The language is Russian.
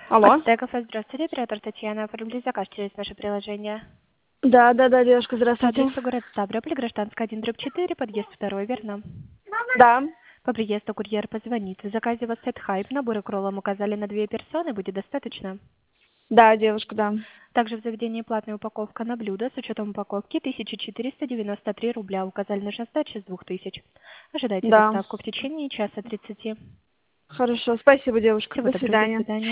Алло. Астеков, здравствуйте, оператор Татьяна. Оформили заказ через наше приложение. Да, девушка, По здравствуйте. адресу город Ставрополь, Гражданская 1/4, подъезд 2, верно? Да. По приезду курьер позвонит. В заказе у вас сет хайп, набор кролом указали на 2 персоны, будет достаточно? Да, девушка, да. Также в заведении платная упаковка на блюдо с учетом упаковки 1493 рубля. Указали нужна сдача с 2000. Ожидайте Да. доставку в течение часа 30. Хорошо. Спасибо, девушка. Всего До доброго, до свидания. свидания.